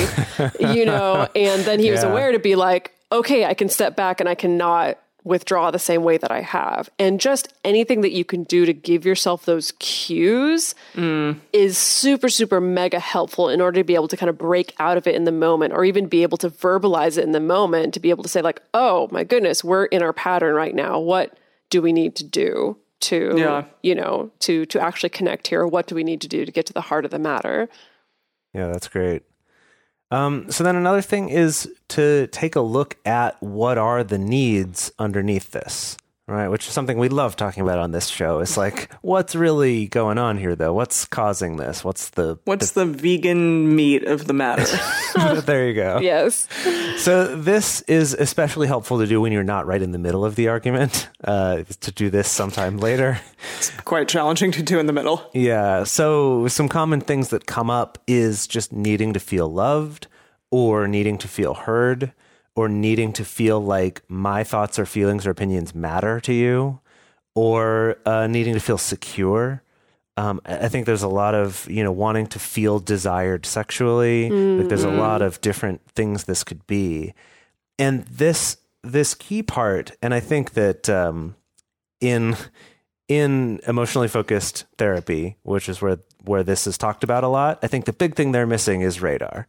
and then he was aware to be okay, I can step back and I cannot withdraw the same way that I have. And just anything that you can do to give yourself those cues is super, super mega helpful in order to be able to kind of break out of it in the moment, or even be able to verbalize it in the moment, to be able to say oh my goodness, we're in our pattern right now. What do we need to do to, to actually connect here? What do we need to do to get to the heart of the matter? Yeah, that's great. So then another thing is to take a look at what are the needs underneath this, right? Which is something we love talking about on this show. It's what's really going on here, though? What's causing this? What's the vegan meat of the matter? There you go. Yes. So this is especially helpful to do when you're not right in the middle of the argument, to do this sometime later. It's quite challenging to do in the middle. Yeah. So some common things that come up is just needing to feel loved, or needing to feel heard, or needing to feel like my thoughts or feelings or opinions matter to you, or needing to feel secure. I think there's a lot of, wanting to feel desired sexually. There's a lot of different things this could be. And this key part, and I think that in emotionally focused therapy, which is where this is talked about a lot, I think the big thing they're missing is radar.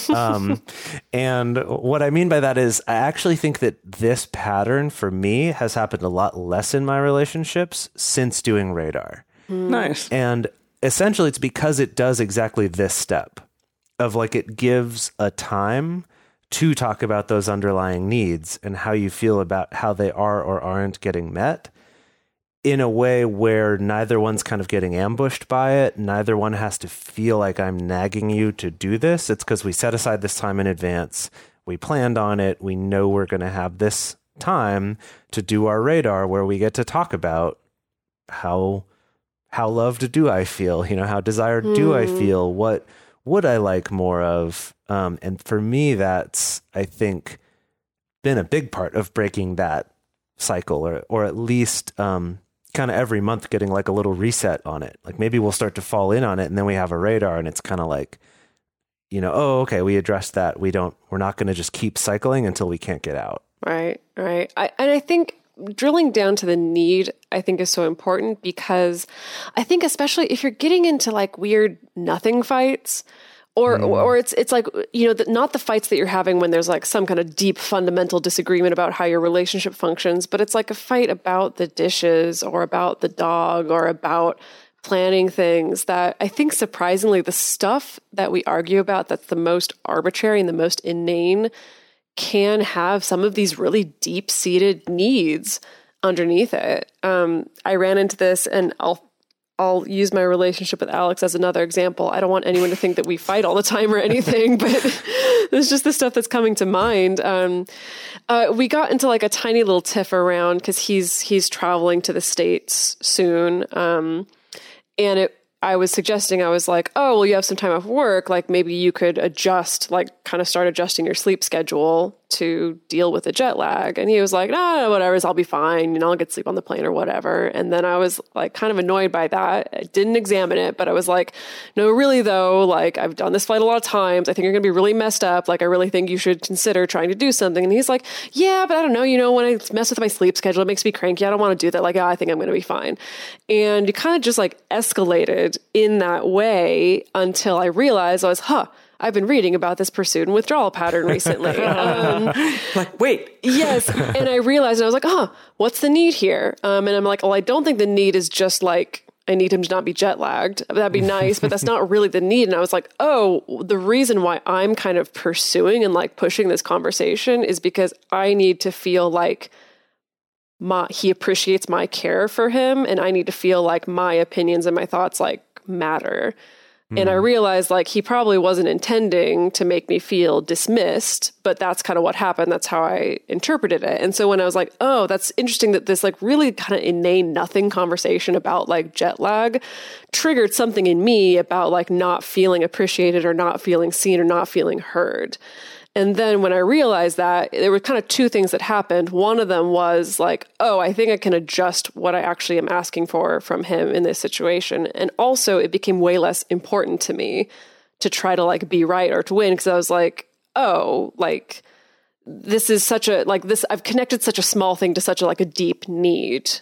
And what I mean by that is I actually think that this pattern for me has happened a lot less in my relationships since doing radar. Nice. And essentially it's because it does exactly this step of it gives a time to talk about those underlying needs and how you feel about how they are or aren't getting met, in a way where neither one's kind of getting ambushed by it. Neither one has to feel like I'm nagging you to do this. It's because we set aside this time in advance. We planned on it. We know we're going to have this time to do our radar, where we get to talk about how loved do I feel? How desired do I feel? What would I like more of? And for me, that's, I think, been a big part of breaking that cycle, or at least kind of every month getting like a little reset on it. Like maybe we'll start to fall in on it, and then we have a radar, and it's kind of like, oh, okay, we addressed that. We're not going to just keep cycling until we can't get out. Right. I think drilling down to the need, I think, is so important, because I think especially if you're getting into like weird nothing fights, or it's like, not the fights that you're having when there's like some kind of deep fundamental disagreement about how your relationship functions, but it's like a fight about the dishes or about the dog or about planning things, that I think surprisingly the stuff that we argue about that's the most arbitrary and the most inane can have some of these really deep-seated needs underneath it. I ran into this, and I'll use my relationship with Alex as another example. I don't want anyone to think that we fight all the time or anything, but it's just the stuff that's coming to mind. We got into like a tiny little tiff around, because he's traveling to the States soon, and I was suggesting, I was like, oh, well, you have some time off work. Like maybe you could kind of start adjusting your sleep schedule to deal with the jet lag. And he was like, no, whatever, I'll be fine. I'll get sleep on the plane or whatever. And then I was like kind of annoyed by that. I didn't examine it, but I was like, no, really though, like I've done this flight a lot of times. I think you're going to be really messed up. Like I really think you should consider trying to do something. And he's like, yeah, but I don't know. When I mess with my sleep schedule, it makes me cranky. I don't want to do that. Like, I think I'm going to be fine. And you kind of just like escalated in that way until I realized I've been reading about this pursuit and withdrawal pattern recently. Like, wait. Yes. And I realized, and I was like, what's the need here? And I'm like, well, I don't think the need is just like, I need him to not be jet lagged. That'd be nice, but that's not really the need. And I was like, the reason why I'm kind of pursuing and like pushing this conversation is because I need to feel like he appreciates my care for him, and I need to feel like my opinions and my thoughts like matter. And I realized like he probably wasn't intending to make me feel dismissed, but that's kind of what happened. That's how I interpreted it. And so when I was like, oh, that's interesting that this like really kind of inane nothing conversation about like jet lag triggered something in me about like not feeling appreciated or not feeling seen or not feeling heard. And then when I realized that, there were kind of two things that happened. One of them was like, oh, I think I can adjust what I actually am asking for from him in this situation. And also it became way less important to me to try to like be right or to win, because I was like, oh, like this is such a, like this, I've connected such a small thing to such a like a deep need,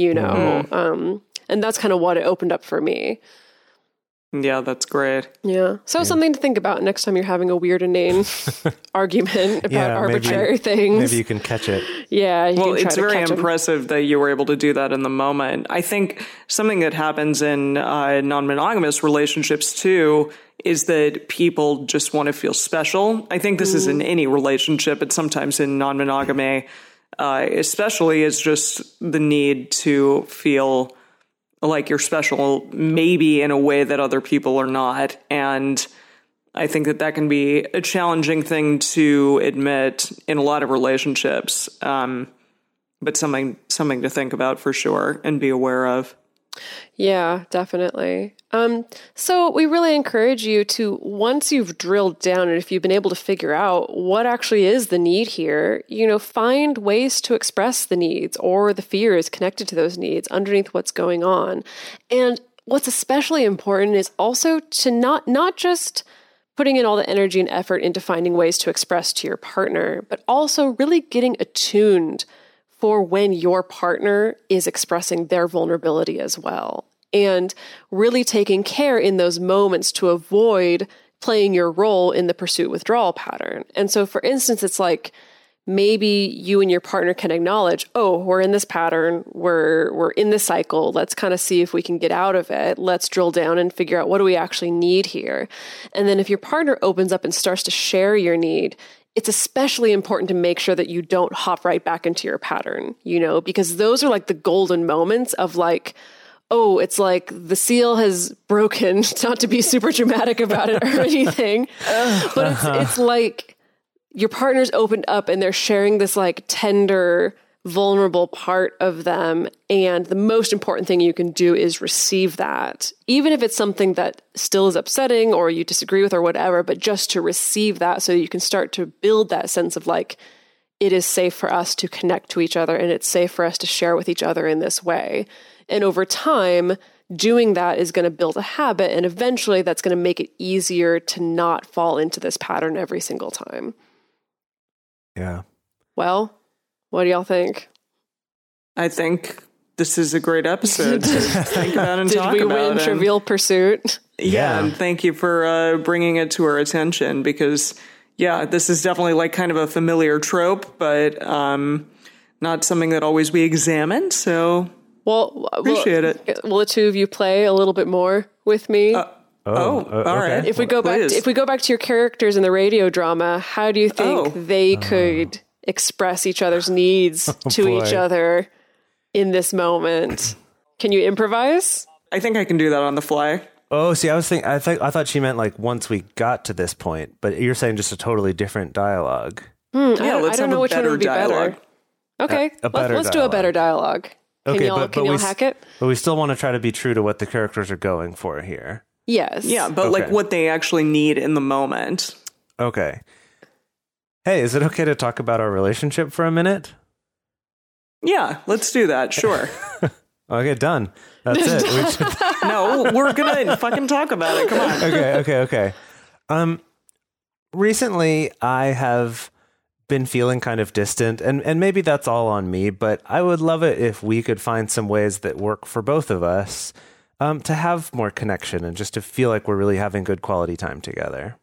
and that's kind of what it opened up for me. Yeah, that's great. Yeah. So something to think about next time you're having a weird, inane argument about arbitrary things. Maybe you can catch it. Yeah. Well, it's very impressive that you were able to do that in the moment. I think something that happens in non-monogamous relationships too is that people just want to feel special. I think this is in any relationship, but sometimes in non-monogamy, especially, is just the need to feel like you're special, maybe in a way that other people are not. And I think that can be a challenging thing to admit in a lot of relationships, but something to think about for sure and be aware of. Yeah, definitely. So we really encourage you to, once you've drilled down and if you've been able to figure out what actually is the need here, find ways to express the needs or the fears connected to those needs underneath what's going on. And what's especially important is also to not just putting in all the energy and effort into finding ways to express to your partner, but also really getting attuned for when your partner is expressing their vulnerability as well. And really taking care in those moments to avoid playing your role in the pursuit withdrawal pattern. And so, for instance, it's like maybe you and your partner can acknowledge, oh, we're in this pattern, we're in this cycle, let's kind of see if we can get out of it. Let's drill down and figure out what do we actually need here. And then if your partner opens up and starts to share your need, it's especially important to make sure that you don't hop right back into your pattern, because those are like the golden moments of like, oh, it's like the seal has broken, not to be super dramatic about it or anything, but it's like your partner's opened up and they're sharing this like tender vulnerable part of them. And the most important thing you can do is receive that, even if it's something that still is upsetting or you disagree with or whatever, but just to receive that so you can start to build that sense of like, it is safe for us to connect to each other and it's safe for us to share with each other in this way. And over time, doing that is going to build a habit, and eventually that's going to make it easier to not fall into this pattern every single time. Yeah. Well, what do y'all think? I think this is a great episode to think about and Did talk we about. win Trivial Pursuit? Yeah, and thank you for bringing it to our attention because, yeah, this is definitely like kind of a familiar trope, but not something that always we examine. So, appreciate it. Will the two of you play a little bit more with me? All right. If we go back to your characters in the radio drama, how do you think they could express each other's needs to each other in this moment? Can you improvise? I think I can do that on the fly. Oh, see, I thought she meant like once we got to this point, but you're saying just a totally different dialogue. Let's I don't have know a which one better would be dialogue. better. Okay, let's do a better dialogue. Can y'all hack it? But we still want to try to be true to what the characters are going for here. Yes. Yeah, but like what they actually need in the moment. Okay. Hey, is it okay to talk about our relationship for a minute? Yeah, let's do that. Sure. Okay, done. That's it. No, we're gonna fucking talk about it. Come on. Okay. Recently, I have been feeling kind of distant, and maybe that's all on me, but I would love it if we could find some ways that work for both of us to have more connection and just to feel like we're really having good quality time together.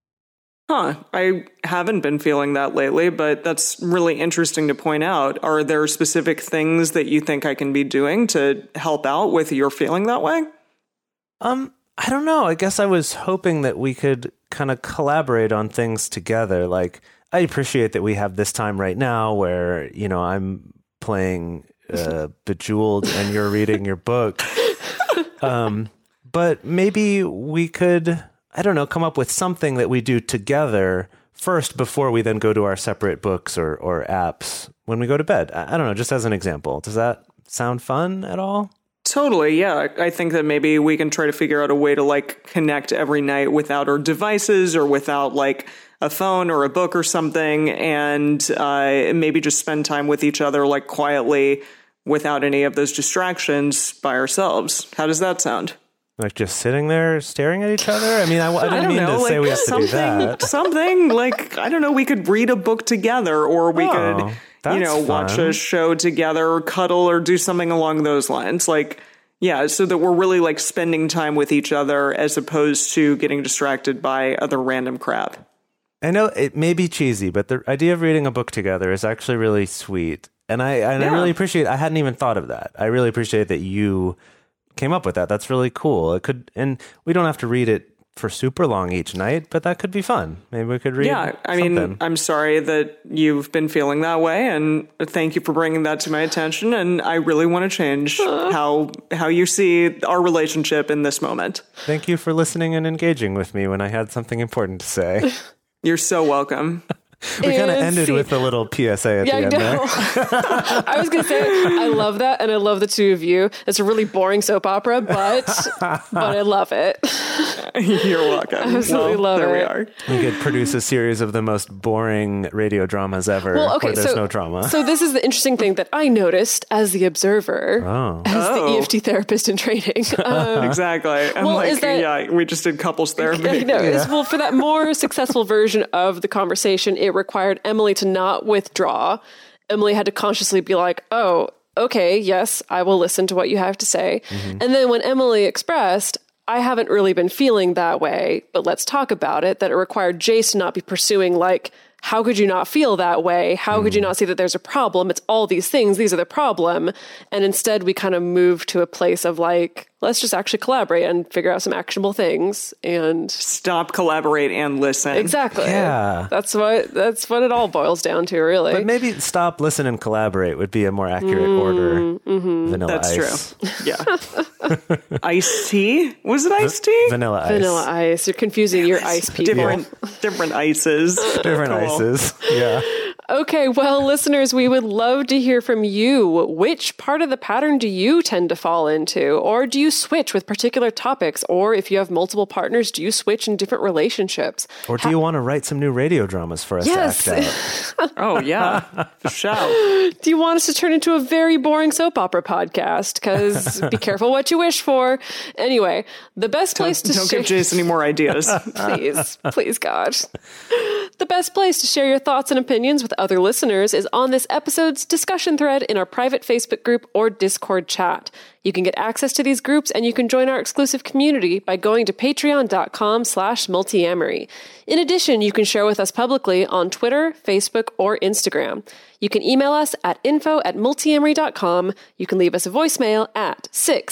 I haven't been feeling that lately, but that's really interesting to point out. Are there specific things that you think I can be doing to help out with your feeling that way? I don't know. I guess I was hoping that we could kind of collaborate on things together. Like, I appreciate that we have this time right now where, you know, I'm playing Bejeweled and you're reading your book. But maybe we could, I don't know, come up with something that we do together first before we then go to our separate books or apps when we go to bed. I don't know, just as an example. Does that sound fun at all? Totally, yeah. I think that maybe we can try to figure out a way to like connect every night without our devices or without like a phone or a book or something, and maybe just spend time with each other like quietly without any of those distractions by ourselves. How does that sound? Like just sitting there staring at each other? I mean, I didn't mean to say we have to do that. Something like, I don't know, we could read a book together, or we could, watch a show together, or cuddle, or do something along those lines. Like, yeah, so that we're really like spending time with each other as opposed to getting distracted by other random crap. I know it may be cheesy, but the idea of reading a book together is actually really sweet. And I really appreciate, I hadn't even thought of that. I really appreciate that you came up with that. That's really cool. It could, and we don't have to read it for super long each night, but that could be fun. Maybe we could read. Yeah, I mean, I'm sorry that you've been feeling that way, and thank you for bringing that to my attention. And I really want to change how you see our relationship in this moment. Thank you for listening and engaging with me when I had something important to say. You're so welcome. We kind of ended with a little PSA at the end there. I was going to say, I love that, and I love the two of you. It's a really boring soap opera, but I love it. You're welcome. I absolutely love it. There we are. We could produce a series of the most boring radio dramas ever where there's no drama. So this is the interesting thing that I noticed as the observer, as the EFT therapist in training. Exactly. I'm we just did couples therapy. Well, for that more successful version of the conversation, it required Emily to not withdraw. Emily had to consciously be like, oh, okay, yes, I will listen to what you have to say. Mm-hmm. And then when Emily expressed, I haven't really been feeling that way, but let's talk about it, that it required Jace to not be pursuing like, how could you not feel that way? How could you not see that there's a problem? It's all these things. These are the problem. And instead we kind of moved to a place of like, let's just actually collaborate and figure out some actionable things and stop, collaborate, and listen. Exactly. Yeah. That's what it all boils down to, really. But maybe stop, listen, and collaborate would be a more accurate order. Mm-hmm. Vanilla That's ice. True. Yeah. Iced tea? Was it iced tea? Vanilla ice. Vanilla ice. You're confusing your ice people. Different ices. Different ices. Yeah. Okay, well, listeners, we would love to hear from you. Which part of the pattern do you tend to fall into? Or do you switch with particular topics? Or if you have multiple partners, do you switch in different relationships? Or do you want to write some new radio dramas for us to act out? Oh, yeah. For sure. Do you want us to turn into a very boring soap opera podcast? Because be careful what you wish for. Anyway, the best place to Don't give Jason any more ideas. Please, God. The best place to share your thoughts and opinions with other listeners is on this episode's discussion thread in our private Facebook group or Discord chat. You can get access to these groups and you can join our exclusive community by going to patreon.com/multiamory. In addition, you can share with us publicly on Twitter, Facebook, or Instagram. You can email us at info@multiamory.com. You can leave us a voicemail at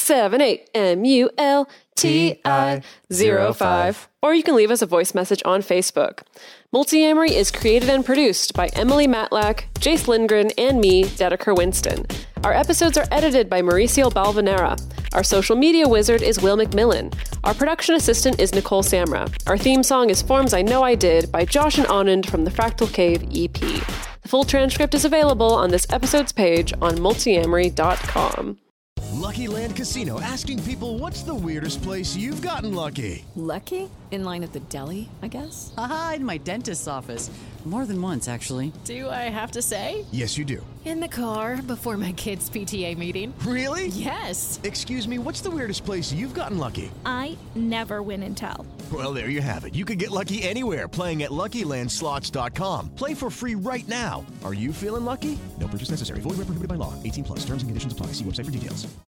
678-MULTI-05. Or you can leave us a voice message on Facebook. Multiamory is created and produced by Emily Matlack, Jace Lindgren, and me, Dedeker Winston. Our episodes are edited by Mauricio Balvanera. Our social media wizard is Will McMillan. Our production assistant is Nicole Samra. Our theme song is Forms I Know I Did by Josh and Anand from the Fractal Cave EP. The full transcript is available on this episode's page on multiamory.com. Lucky Land Casino, asking people, what's the weirdest place you've gotten lucky? Lucky? In line at the deli, I guess? Aha, in my dentist's office. More than once, actually. Do I have to say? Yes, you do. In the car before my kids' PTA meeting. Really? Yes. Excuse me, what's the weirdest place you've gotten lucky? I never win and tell. Well, there you have it. You can get lucky anywhere, playing at LuckyLandSlots.com. Play for free right now. Are you feeling lucky? No purchase necessary. Void where prohibited by law. 18+. Terms and conditions apply. See website for details.